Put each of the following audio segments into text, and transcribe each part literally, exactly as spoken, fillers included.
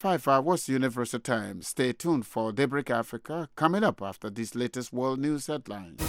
five five, what's the universal time? Stay tuned for Daybreak Africa coming up after these latest world news headlines.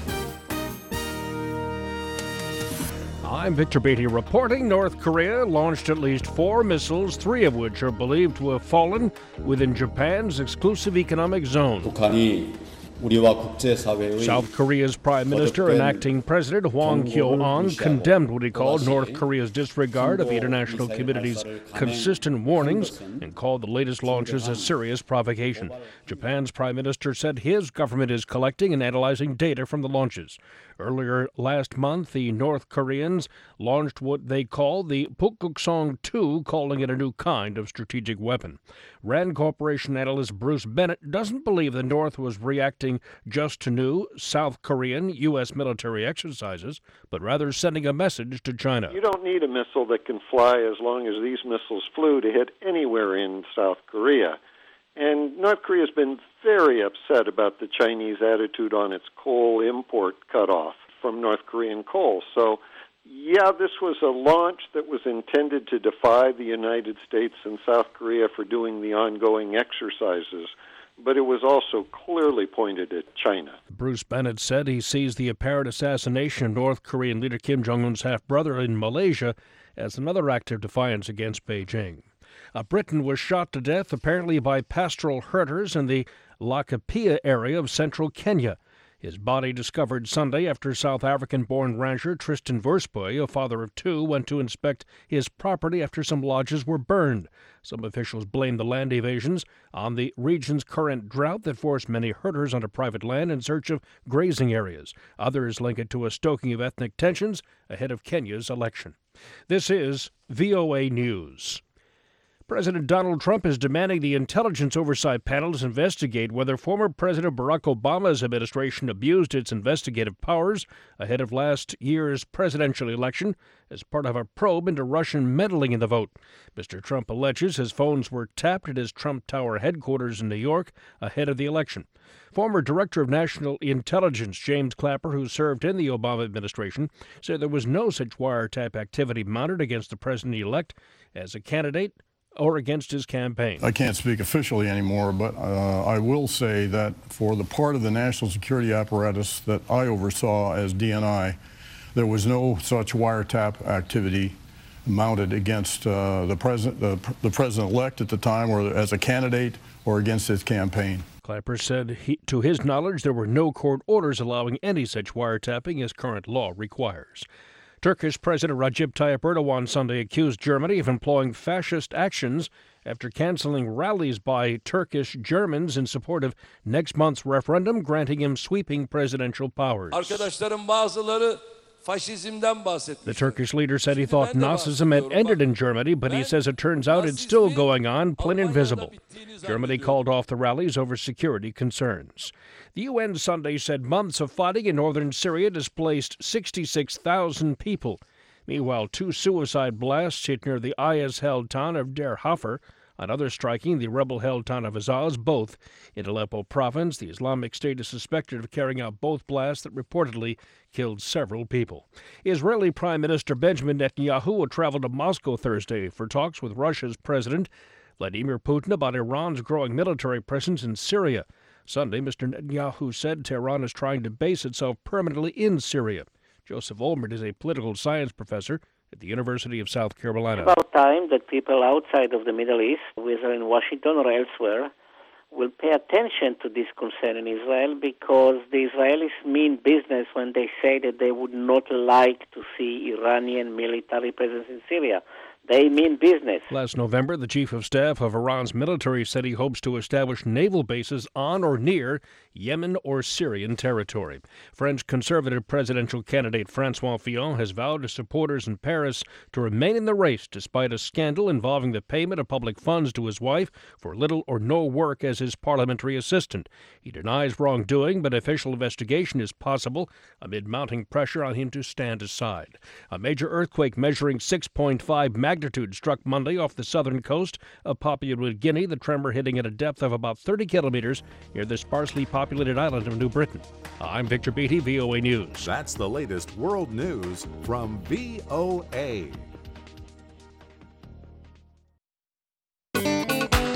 I'm Victor Beatty reporting North Korea launched at least four missiles, three of which are believed to have fallen within Japan's exclusive economic zone. 북한이 우리와 국제사회의 South Korea's Prime Minister and acting President Hwang Kyo-ahn condemned what he called North Korea's disregard of the international community's consistent warnings and called the latest launches a serious provocation. Japan's Prime Minister said his government is collecting and analyzing data from the launches. Earlier last month, the North Koreans launched what they call the Pukguksong two, calling it a new kind of strategic weapon. Rand Corporation analyst Bruce Bennett doesn't believe the North was reacting just to new South Korean U S military exercises, but rather sending a message to China. You don't need a missile that can fly as long as these missiles flew to hit anywhere in South Korea. And North Korea has been very upset about the Chinese attitude on its coal import cutoff from North Korean coal. So, yeah, this was a launch that was intended to defy the United States and South Korea for doing the ongoing exercises, but it was also clearly pointed at China. Bruce Bennett said he sees the apparent assassination of North Korean leader Kim Jong-un's half-brother in Malaysia as another act of defiance against Beijing. A Briton was shot to death apparently by pastoral herders in the Laikipia area of central Kenya. His body discovered Sunday after South African-born rancher Tristan Verspoy, a father of two, went to inspect his property after some lodges were burned. Some officials blame the land evasions on the region's current drought that forced many herders onto private land in search of grazing areas. Others link it to a stoking of ethnic tensions ahead of Kenya's election. This is V O A News. President Donald Trump is demanding the Intelligence Oversight Panel investigate whether former President Barack Obama's administration abused its investigative powers ahead of last year's presidential election as part of a probe into Russian meddling in the vote. Mister Trump alleges his phones were tapped at his Trump Tower headquarters in New York ahead of the election. Former Director of National Intelligence James Clapper, who served in the Obama administration, said there was no such wiretap activity mounted against the president-elect as a candidate or against his campaign. I can't speak officially anymore, but uh, I will say that for the part of the national security apparatus that I oversaw as D N I, there was no such wiretap activity mounted against uh, the president, the, the president-elect at the time, or as a candidate, or against his campaign. Clapper said, he, to his knowledge, there were no court orders allowing any such wiretapping as current law requires. Turkish President Recep Tayyip Erdogan Sunday accused Germany of employing fascist actions after canceling rallies by Turkish Germans in support of next month's referendum granting him sweeping presidential powers. Arkadaşlarım bazıları faşizmden bahsetmiş. The Turkish leader said he thought Nazism had ended in Germany, but he says it turns out it's still going on, plain and visible. Germany called off the rallies over security concerns. The U N Sunday said months of fighting in northern Syria displaced sixty-six thousand people. Meanwhile, two suicide blasts hit near the I S-held town of Der Hafer. Another striking the rebel-held town of Azaz, both in Aleppo province. The Islamic State is suspected of carrying out both blasts that reportedly killed several people. Israeli Prime Minister Benjamin Netanyahu will travel to Moscow Thursday for talks with Russia's President Vladimir Putin about Iran's growing military presence in Syria. Sunday, Mister Netanyahu said Tehran is trying to base itself permanently in Syria. Joseph Olmert is a political science professor at the University of South Carolina. It's about time that people outside of the Middle East, whether in Washington or elsewhere, will pay attention to this concern in Israel, because the Israelis mean business when they say that they would not like to see Iranian military presence in Syria. They mean business. Last November, the chief of staff of Iran's military said he hopes to establish naval bases on or near Yemen or Syrian territory. French conservative presidential candidate Francois Fillon has vowed to supporters in Paris to remain in the race despite a scandal involving the payment of public funds to his wife for little or no work as his parliamentary assistant. He denies wrongdoing, but official investigation is possible amid mounting pressure on him to stand aside. A major earthquake measuring six point five magnitude struck Monday off the southern coast of Papua New Guinea, the tremor hitting at a depth of about thirty kilometers near the sparsely populated island of New Britain. I'm Victor Beatty, V O A News. That's the latest world news from V O A.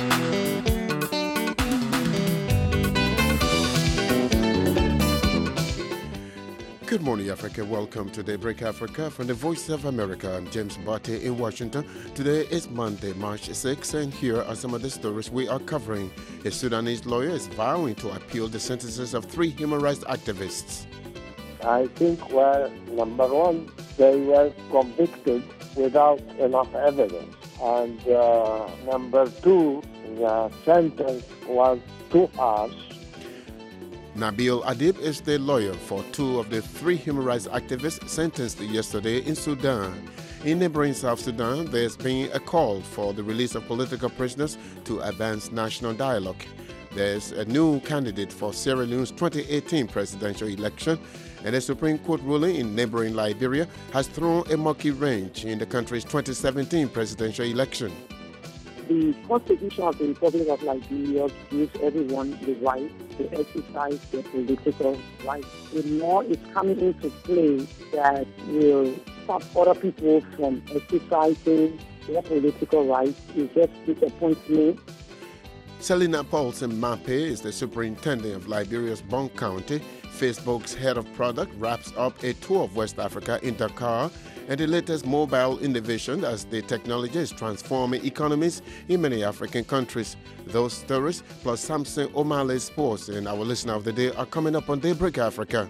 Good morning, Africa. Welcome to Daybreak Africa from the Voice of America. I'm James Barty in Washington. Today is Monday, March sixth, and here are some of the stories we are covering. A Sudanese lawyer is vowing to appeal the sentences of three human rights activists. I think, well, number one, they were convicted without enough evidence. And uh, number two, the sentence was too harsh. Nabil Adib is the lawyer for two of the three human rights activists sentenced yesterday in Sudan. In neighboring South Sudan, there's been a call for the release of political prisoners to advance national dialogue. There's a new candidate for Sierra Leone's twenty eighteen presidential election, and a Supreme Court ruling in neighboring Liberia has thrown a murky wrench in the country's twenty seventeen presidential election. The Constitution of the Republic of Liberia gives everyone the right to exercise their political rights. The law is coming into play that will stop other people from exercising their political rights. It just disappoints me. Selina Paulson Mape is the superintendent of Liberia's Bon County. Facebook's head of product wraps up a tour of West Africa in Dakar and the latest mobile innovation as the technology is transforming economies in many African countries. Those stories, plus Samson O'Malley's sports and our listener of the day are coming up on Daybreak Africa.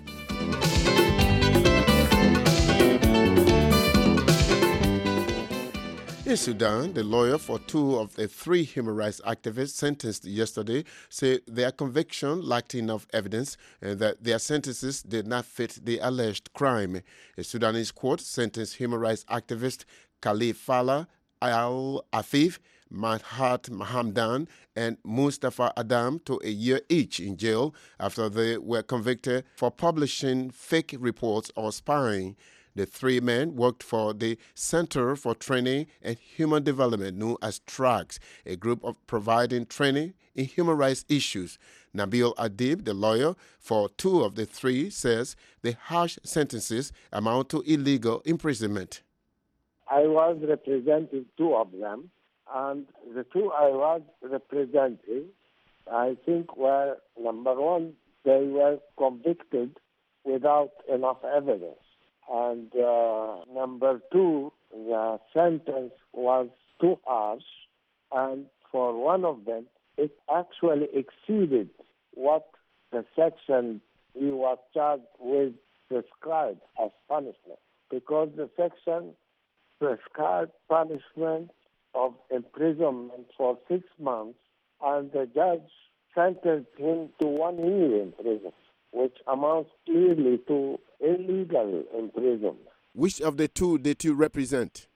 In Sudan, the lawyer for two of the three human rights activists sentenced yesterday said their conviction lacked enough evidence and that their sentences did not fit the alleged crime. A Sudanese court sentenced human rights activist Khalifala Al-Afif, Madhat Mahamdan, and Mustafa Adam to a year each in jail after they were convicted for publishing fake reports or spying. The three men worked for the Center for Training and Human Development, known as TRACS, a group of providing training in human rights issues. Nabil Adib, the lawyer for two of the three, says the harsh sentences amount to illegal imprisonment. I was representing two of them, and the two I was representing, I think, were, number one, they were convicted without enough evidence. And uh, number two, the sentence was too harsh, and for one of them, it actually exceeded what the section he was charged with prescribed as punishment, because the section prescribed punishment of imprisonment for six months, and the judge sentenced him to one year in prison, which amounts clearly to illegal imprisonment. Which of the two did you represent?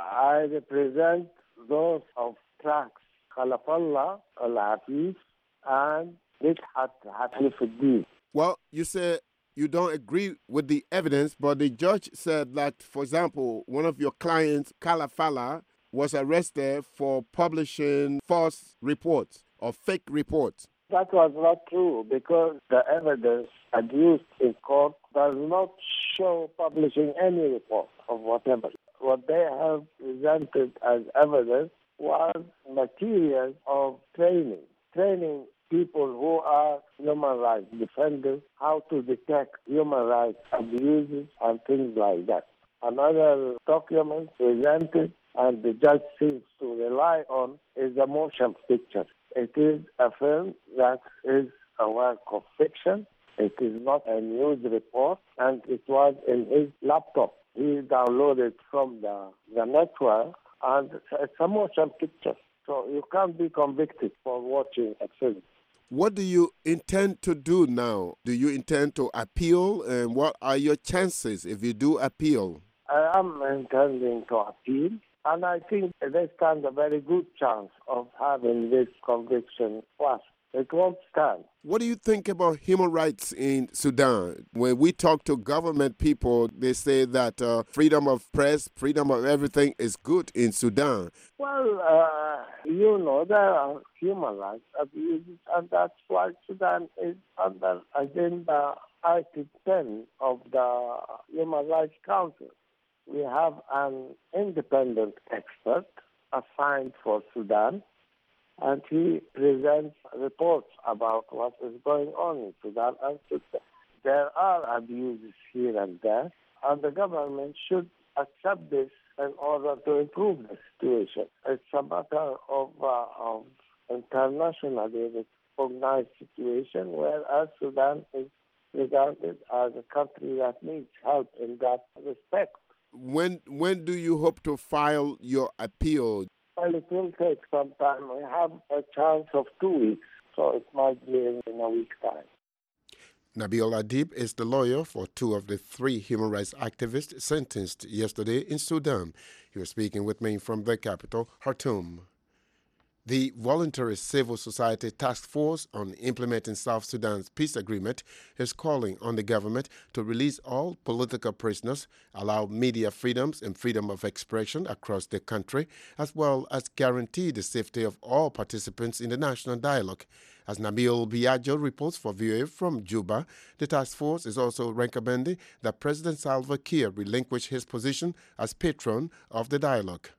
I represent those of TRACS, Khalifallah Al-Afif and Midhat Hanifuddin. Well, you said you don't agree with the evidence, but the judge said that, for example, one of your clients, Khalifallah, was arrested for publishing false reports or fake reports. That was not true, because the evidence adduced in court does not show publishing any report of whatever. What they have presented as evidence was material of training, training people who are human rights defenders how to detect human rights abuses and things like that. Another document presented and the judge seems to rely on is a motion picture. It is a film that is a work of fiction. It is not a news report, and it was in his laptop. He downloaded from the, the network, and it's a motion picture. So you can't be convicted for watching a film. What do you intend to do now? Do you intend to appeal, and what are your chances if you do appeal? I am intending to appeal, and I think they stand a very good chance of having this conviction passed. It won't stand. What do you think about human rights in Sudan? When we talk to government people, they say that uh, freedom of press, freedom of everything is good in Sudan. Well, uh, you know, there are human rights abuses, and that's why Sudan is under Agenda Article ten of the Human Rights Council. We have an independent expert assigned for Sudan, and he presents reports about what is going on in Sudan. And there are abuses here and there, and the government should accept this in order to improve the situation. It's a matter of, uh, of internationally recognized situation, whereas Sudan is regarded as a country that needs help in that respect. When when do you hope to file your appeal? Well, it will take some time. We have a chance of two weeks, so it might be in, in a week's time. Nabil Adib is the lawyer for two of the three human rights activists sentenced yesterday in Sudan. He was speaking with me from the capital, Khartoum. The Voluntary Civil Society Task Force on Implementing South Sudan's Peace Agreement is calling on the government to release all political prisoners, allow media freedoms and freedom of expression across the country, as well as guarantee the safety of all participants in the national dialogue. As Nabil Biagio reports for V O A from Juba, the task force is also recommending that President Salva Kiir relinquish his position as patron of the dialogue.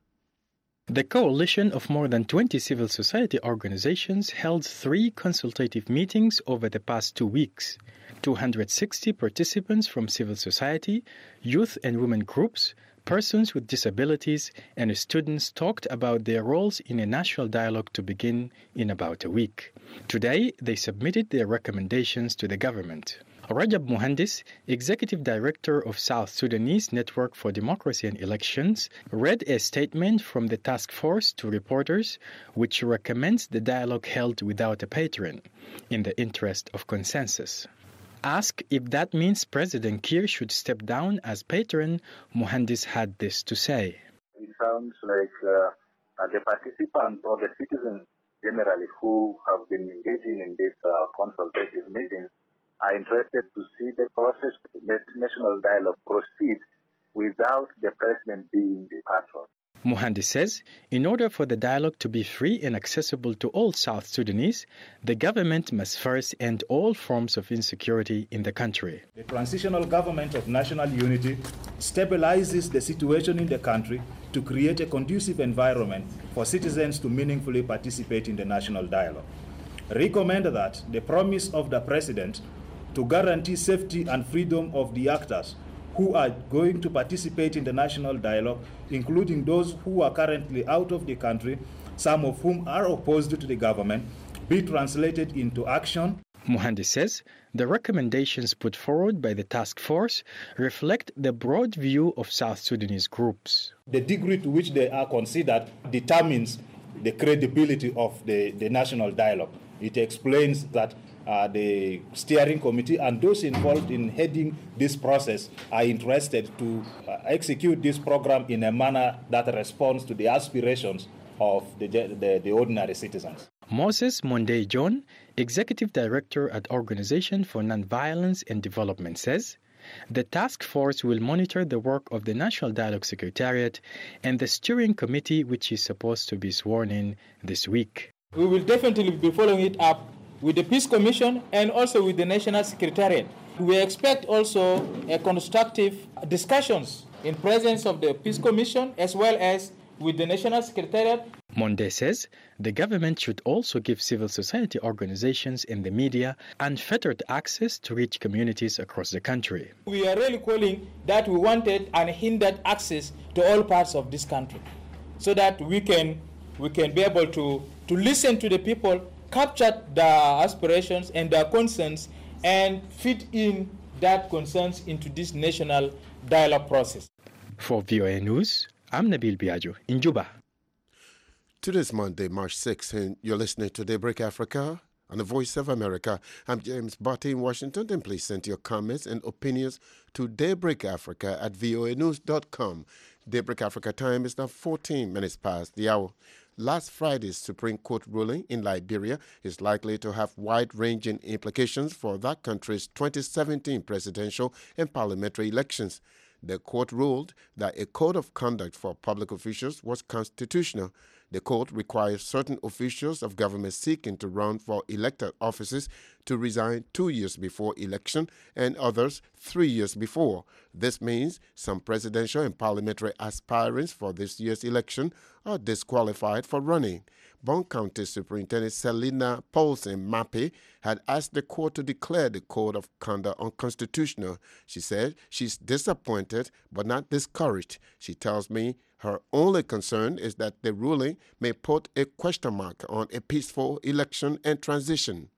The coalition of more than twenty civil society organizations held three consultative meetings over the past two weeks. two hundred sixty participants from civil society, youth and women groups, persons with disabilities, and students talked about their roles in a national dialogue to begin in about a week. Today, they submitted their recommendations to the government. Rajab Muhandis, Executive Director of South Sudanese Network for Democracy and Elections, read a statement from the task force to reporters which recommends the dialogue held without a patron, in the interest of consensus. Asked if that means President Kiir should step down as patron, Muhandis had this to say. It sounds like uh, the participants or the citizens generally who have been engaging in these uh, consultative meetings are interested to see the process of the national dialogue proceed without the president being the patron. Muhandis says, in order for the dialogue to be free and accessible to all South Sudanese, the government must first end all forms of insecurity in the country. The transitional government of national unity stabilizes the situation in the country to create a conducive environment for citizens to meaningfully participate in the national dialogue. Recommend that the promise of the president to guarantee safety and freedom of the actors who are going to participate in the national dialogue, including those who are currently out of the country, some of whom are opposed to the government, be translated into action. Muhandis says the recommendations put forward by the task force reflect the broad view of South Sudanese groups. The degree to which they are considered determines the credibility of the, the national dialogue. It explains that Uh, the steering committee and those involved in heading this process are interested to uh, execute this program in a manner that responds to the aspirations of the, the, the ordinary citizens. Moses Monday John, Executive Director at Organization for Nonviolence and Development, says the task force will monitor the work of the National Dialogue Secretariat and the steering committee, which is supposed to be sworn in this week. We will definitely be following it up with the Peace Commission and also with the National Secretariat. We expect also a constructive discussions in presence of the Peace Commission as well as with the National Secretariat. Monde says the government should also give civil society organizations and the media unfettered access to reach communities across the country. We are really calling that we wanted unhindered access to all parts of this country so that we can we can be able to, to listen to the people, capture their aspirations and their concerns, and fit in that concerns into this national dialogue process. For V O A News, I'm Nabil Biagio in Juba. Today's Monday, March sixth, and you're listening to Daybreak Africa on the Voice of America. I'm James Barty in Washington, and please send your comments and opinions to daybreakafrica at voa news dot com. Daybreak Africa time is now fourteen minutes past the hour. Last Friday's Supreme Court ruling in Liberia is likely to have wide-ranging implications for that country's twenty seventeen presidential and parliamentary elections. The court ruled that a code of conduct for public officials was constitutional. The court requires certain officials of government seeking to run for elected offices to resign two years before election and others three years before. This means some presidential and parliamentary aspirants for this year's election are disqualified for running. Bond County Superintendent Selina Paulson Mappy had asked the court to declare the code of conduct unconstitutional. She said she's disappointed but not discouraged. She tells me her only concern is that the ruling may put a question mark on a peaceful election and transition.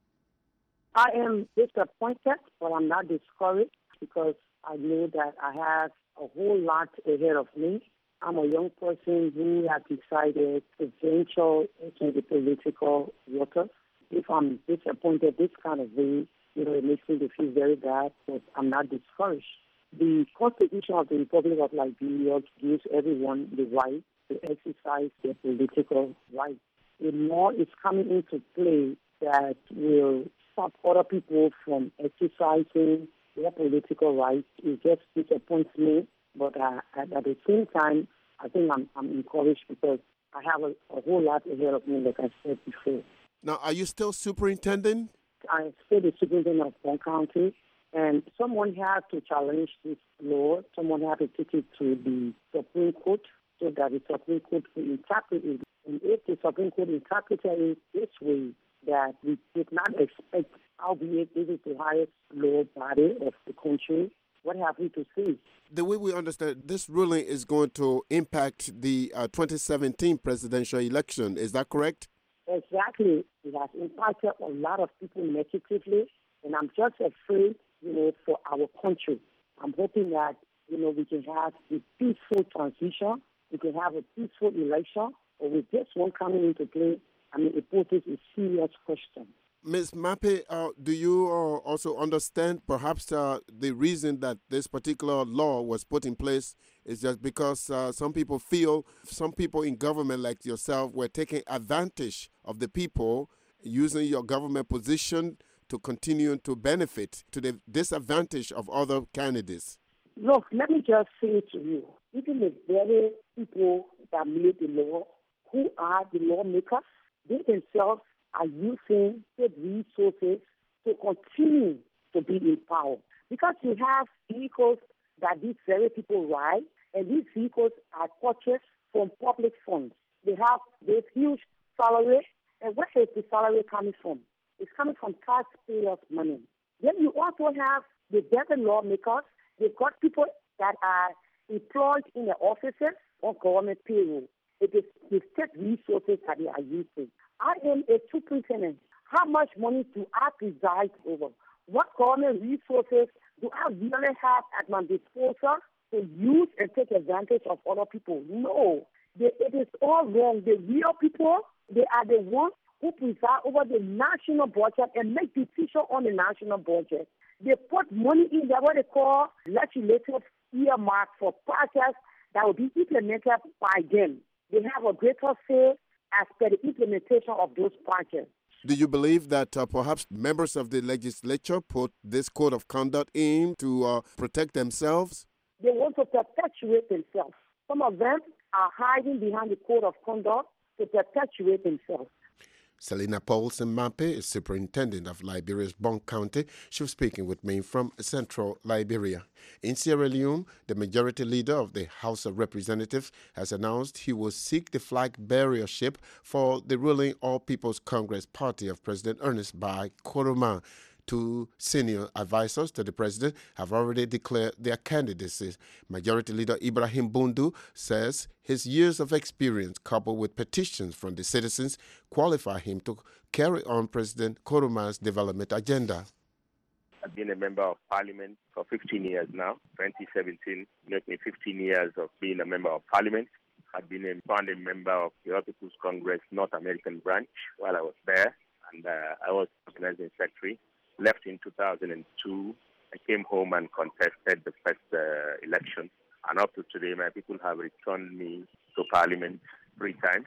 I am disappointed, but I'm not discouraged because I know that I have a whole lot ahead of me. I'm a young person who has decided to venture into the political waters. If I'm disappointed this kind of way, you know, it makes me feel very bad, but I'm not discouraged. The Constitution of the Republic of Liberia gives everyone the right to exercise their political rights. A law is coming into play that will stop other people from exercising their political rights. It just disappoints me. But uh, at, at the same time, I think I'm, I'm encouraged because I have a, a whole lot ahead of me, like I said before. Now, are you still superintendent? I am still the superintendent of Bond County, and someone had to challenge this law. Someone had to take it to the Supreme Court so that the Supreme Court will interpret it. And if the Supreme Court interpreted it this way, that we did not expect, albeit this is the highest law body of the country, what have we to say? The way we understand, this ruling is going to impact the uh, twenty seventeen presidential election. Is that correct? Exactly. It has impacted a lot of people negatively, and I'm just afraid, you know, for our country. I'm hoping that, you know, we can have a peaceful transition, we can have a peaceful election, but with this one coming into play, I mean, it poses a serious question. Miz Mappy, uh, do you uh, also understand perhaps uh, the reason that this particular law was put in place is just because uh, some people feel, some people in government like yourself were taking advantage of the people, using your government position to continue to benefit to the disadvantage of other candidates? Look, let me just say to you, even the very people that made the law, who are the lawmakers, they themselves are using state resources to continue to be in power. Because you have vehicles that these very people ride, and these vehicles are purchased from public funds. They have this huge salary, and where is the salary coming from? It's coming from taxpayers' money. Then you also have the better lawmakers. They've got people that are employed in the offices on government payroll. It is the state resources that they are using. I am a superintendent. How much money do I preside over? What government resources do I really have at my disposal to use and take advantage of other people? No. They, it is all wrong. The real people, they are the ones who preside over the national budget and make decisions on the national budget. They put money in there, what they call legislative earmark for projects that will be implemented by them. They have a greater say as per the implementation of those projects. Do you believe that uh, perhaps members of the legislature put this code of conduct in to uh, protect themselves? They want to perpetuate themselves. Some of them are hiding behind the code of conduct to perpetuate themselves. Selina Paulson Mappy is superintendent of Liberia's Bond County. She was speaking with me from central Liberia. In Sierra Leone, the majority leader of the House of Representatives has announced he will seek the flag bearership for the ruling All People's Congress Party of President Ernest Bai Koroma. Two senior advisors to the president have already declared their candidacy. Majority Leader Ibrahim Bundu says his years of experience, coupled with petitions from the citizens, qualify him to carry on President Koroma's development agenda. I've been a member of parliament for fifteen years now. twenty seventeen made me fifteen years of being a member of parliament. I've been a founding member of the All People's Congress North American branch while I was there, and uh, I was organizing secretary. Left in two thousand two. I came home and contested the first uh, election. And up to today, my people have returned me to parliament three times.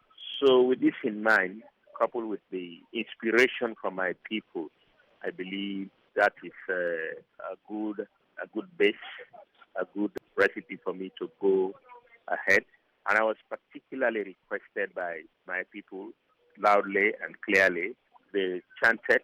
So with this in mind, coupled with the inspiration from my people, I believe that is uh, a good a good base, a good recipe for me to go ahead. And I was particularly requested by my people loudly and clearly. They chanted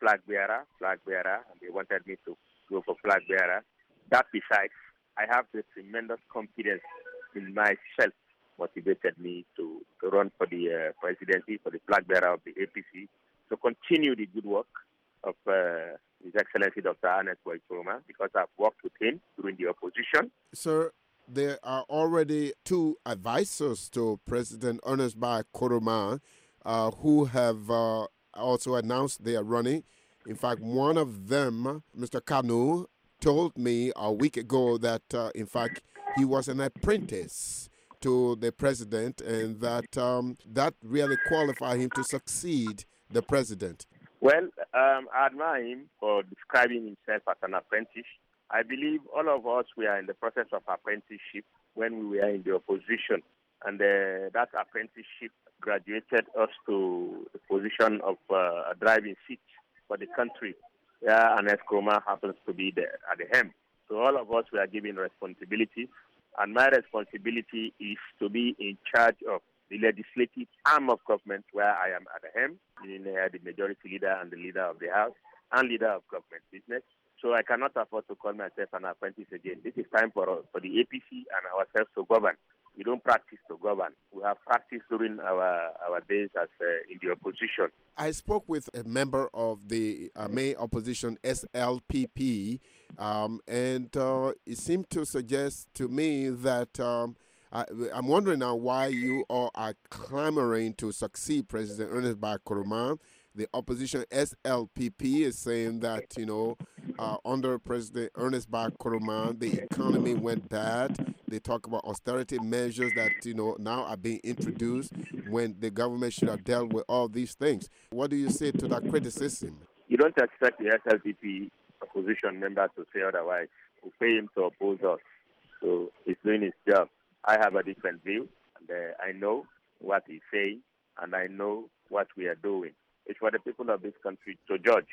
flag bearer, flag bearer, and they wanted me to go for flag bearer. That besides, I have the tremendous confidence in myself motivated me to, to run for the uh, presidency, for the flag bearer of the A P C, to continue the good work of uh, His Excellency Doctor Ernest Bai Koroma, because I've worked with him during the opposition. Sir, there are already two advisors to President Ernest Bai Koroma uh, who have uh, also announced they are running. In fact, one of them, Mister Kanu, told me a week ago that, uh, in fact, he was an apprentice to the president, and that um, that really qualified him to succeed the president. Well, um, I admire him for describing himself as an apprentice. I believe all of us were in the process of apprenticeship when we were in the opposition, and uh, that apprenticeship graduated us to the position of uh, a driving seat for the country. Yeah, and Koroma happens to be there at the helm. So all of us were given responsibilities, and my responsibility is to be in charge of the legislative arm of government, where I am at the helm, meaning uh, the majority leader and the leader of the House, and leader of government business. So I cannot afford to call myself an apprentice again. This is time for us, for the A P C and ourselves to govern. We don't practice to govern. We have practiced during our, our days as uh, in the opposition. I spoke with a member of the uh, main opposition, S L P P, um, and uh, it seemed to suggest to me that um, I, I'm wondering now why you all are clamoring to succeed President Ernest Bai Koroma. The opposition S L P P is saying that, you know, uh, under President Ernest Bai Koroma, the economy went bad. They talk about austerity measures that, you know, now are being introduced when the government should have dealt with all these things. What do you say to that criticism? You don't expect the S L P P opposition member to say otherwise. We pay him to oppose us. So he's doing his job. I have a different view, and uh, I know what he's saying, and I know what we are doing. It's for the people of this country to judge.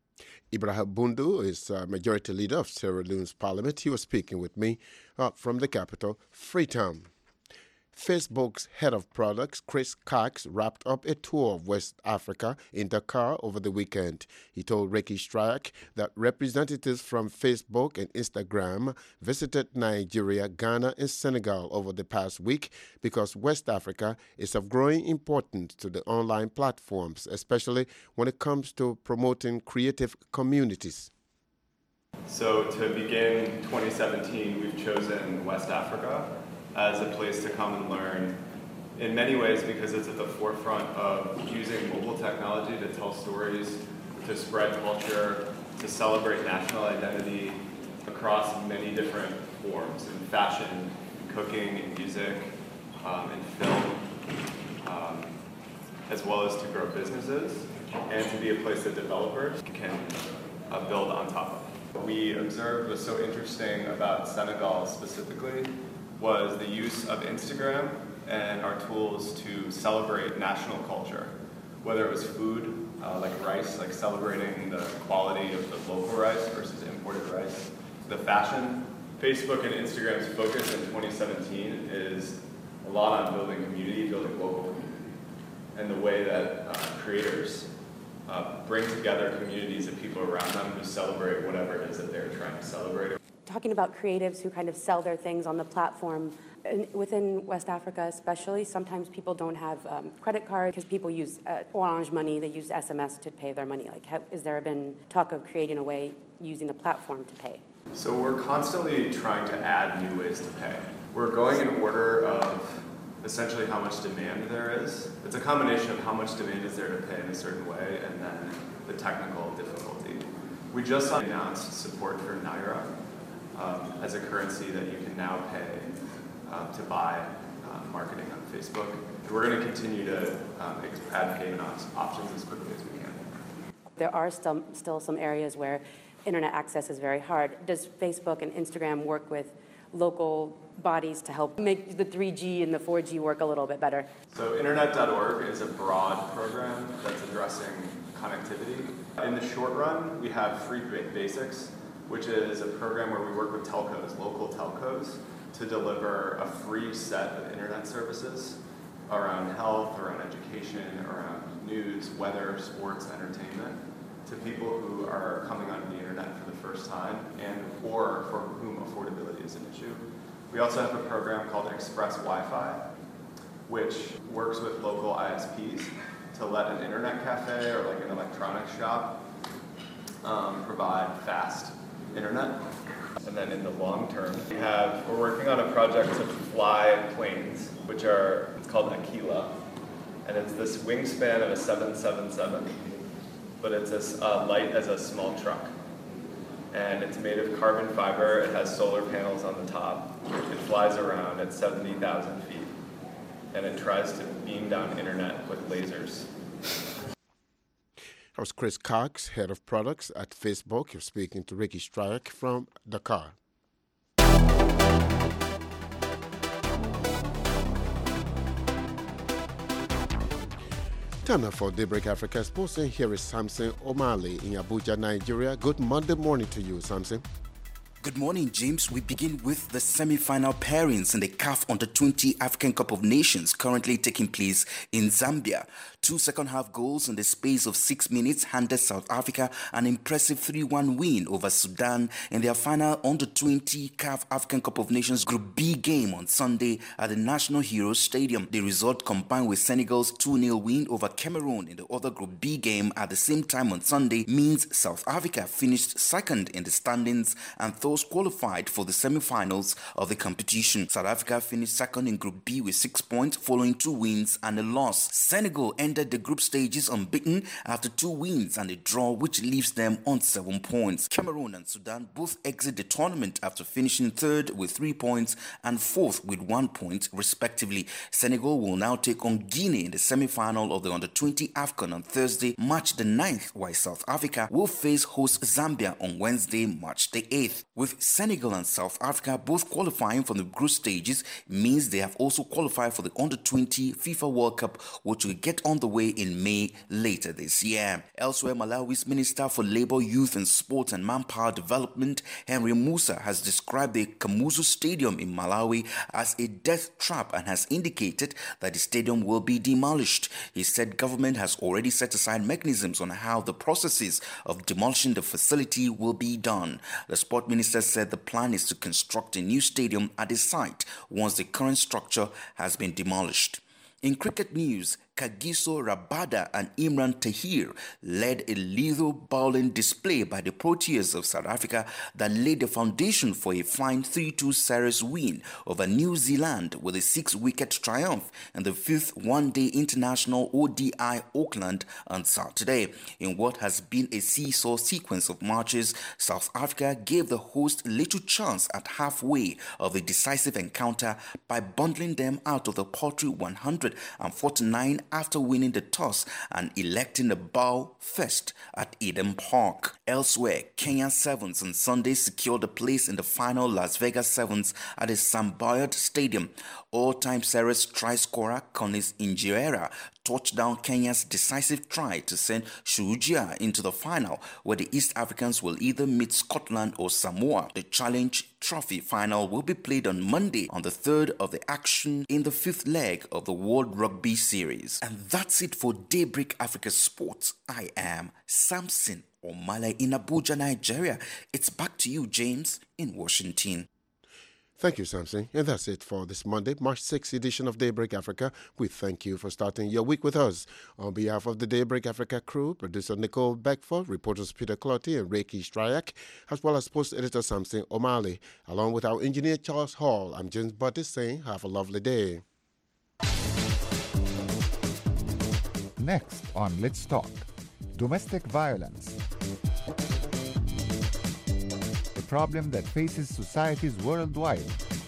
Ibrahim Bundu is uh, majority leader of Sierra Leone's parliament. He was speaking with me uh, from the capital, Freetown. Facebook's head of products, Chris Cox, wrapped up a tour of West Africa in Dakar over the weekend. He told Ricky Strike that representatives from Facebook and Instagram visited Nigeria, Ghana, and Senegal over the past week because West Africa is of growing importance to the online platforms, especially when it comes to promoting creative communities. So to begin twenty seventeen, we've chosen West Africa as a place to come and learn, in many ways because it's at the forefront of using mobile technology to tell stories, to spread culture, to celebrate national identity across many different forms, in fashion, cooking, in music, um, in film, um, as well as to grow businesses, and to be a place that developers can uh, build on top of. What we observed was so interesting about Senegal specifically was the use of Instagram and our tools to celebrate national culture, whether it was food, uh, like rice, like celebrating the quality of the local rice versus imported rice. The fashion, Facebook and Instagram's focus in twenty seventeen is a lot on building community, building local community, and the way that uh, creators uh, bring together communities of people around them who celebrate whatever it is that they're trying to celebrate. Talking about creatives who kind of sell their things on the platform, and within West Africa especially, sometimes people don't have um, credit cards because people use uh, Orange Money, they use S M S to pay their money. Like, have, is there been talk of creating a way using the platform to pay? So we're constantly trying to add new ways to pay. We're going in order of essentially how much demand there is. It's a combination of how much demand is there to pay in a certain way and then the technical difficulty. We just announced support for Naira um, as a currency that you can now pay um, to buy um, marketing on Facebook. And we're going to continue to um, add payment options as quickly as we can. There are still, still some areas where internet access is very hard. Does Facebook and Instagram work with local bodies to help make the three G and the four G work a little bit better? So internet dot org is a broad program that's addressing connectivity. In the short run, we have Free Basics, which is a program where we work with telcos, local telcos, to deliver a free set of internet services around health, around education, around news, weather, sports, entertainment, to people who are coming onto the internet for the first time and or for whom affordability is an issue. We also have a program called Express Wi-Fi, which works with local I S Ps to let an internet cafe or like an electronics shop um, provide fast internet. And then in the long term, we have, we're working on a project to fly planes, which are, it's called Aquila. And it's this wingspan of a seven seventy-seven, but it's as uh, light as a small truck. And it's made of carbon fiber, it has solar panels on the top, it flies around at seventy thousand feet, and it tries to beam down internet with lasers. That was Chris Cox, head of products at Facebook. You're speaking to Ricky Stryak from Dakar. Time now for Daybreak Africa Sports, and here is Samson O'Malley in Abuja, Nigeria. Good Monday morning to you, Samson. Good morning, James. We begin with the semi-final pairings in the C A F Under twenty African Cup of Nations currently taking place in Zambia. Two second-half goals in the space of six minutes handed South Africa an impressive three one win over Sudan in their final Under twenty C A F African Cup of Nations Group B game on Sunday at the National Heroes Stadium. The result, combined with Senegal's two nil win over Cameroon in the other Group B game at the same time on Sunday, means South Africa finished second in the standings and thus qualified for the semi-finals of the competition. South Africa finished second in Group B with six points following two wins and a loss. Senegal ended the group stages unbeaten after two wins and a draw, which leaves them on seven points. Cameroon and Sudan both exit the tournament after finishing third with three points and fourth with one point respectively. Senegal will now take on Guinea in the semi-final of the Under twenty AFCON on Thursday, March the ninth, while South Africa will face host Zambia on Wednesday, March the eighth. With Senegal and South Africa both qualifying from the group stages, means they have also qualified for the Under twenty FIFA World Cup, which will get on the way in May later this year. Elsewhere, Malawi's Minister for Labour, Youth and Sport and Manpower Development, Henry Musa, has described the Kamuzu Stadium in Malawi as a death trap and has indicated that the stadium will be demolished. He said government has already set aside mechanisms on how the processes of demolishing the facility will be done. The sport minister said the plan is to construct a new stadium at the site once the current structure has been demolished. In cricket news, Kagiso Rabada and Imran Tahir led a lethal bowling display by the Proteas of South Africa that laid the foundation for a fine three two series win over New Zealand with a six-wicket triumph in the fifth one-day international O D I Auckland on Saturday. In what has been a seesaw sequence of matches, South Africa gave the host little chance at halfway of the decisive encounter by bundling them out of the paltry one hundred forty-nine after winning the toss and electing the bow first at Eden Park. Elsewhere, Kenya Sevens on Sunday secured a place in the final Las Vegas Sevens at the Sam Boyd Stadium. All-time series try-scorer Collins Injera touched down Kenya's decisive try to send Shughia into the final, where the East Africans will either meet Scotland or Samoa. The Challenge Trophy final will be played on Monday on the third of the action in the fifth leg of the World Rugby Series. And that's it for Daybreak Africa Sports. I am Samson O'Malley in Abuja, Nigeria. It's back to you, James, in Washington. Thank you, Samson. And that's it for this Monday, March sixth edition of Daybreak Africa. We thank you for starting your week with us. On behalf of the Daybreak Africa crew, producer Nicole Beckford, reporters Peter Clotty and Ricky Stryak, as well as sports editor Samson O'Malley, along with our engineer Charles Hall, I'm James Buttis saying have a lovely day. Next on Let's Talk, domestic violence. Problem that faces societies worldwide.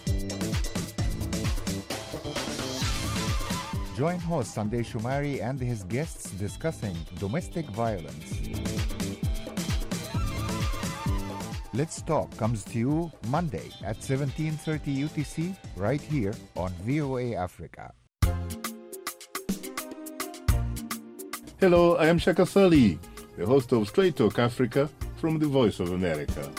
Join host Sandesh Shumari and his guests discussing domestic violence. Let's Talk comes to you Monday at seventeen thirty U T C right here on V O A Africa. Hello, I am Shaka Sali, the host of Straight Talk Africa from the Voice of America.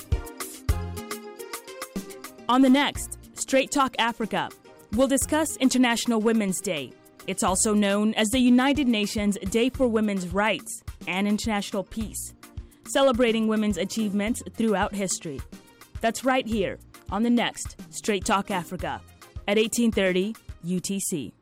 On the next, Straight Talk Africa, we'll discuss International Women's Day. It's also known as the United Nations Day for Women's Rights and International Peace. celebrating women's achievements throughout history. That's right here on the next Straight Talk Africa at eighteen thirty U T C.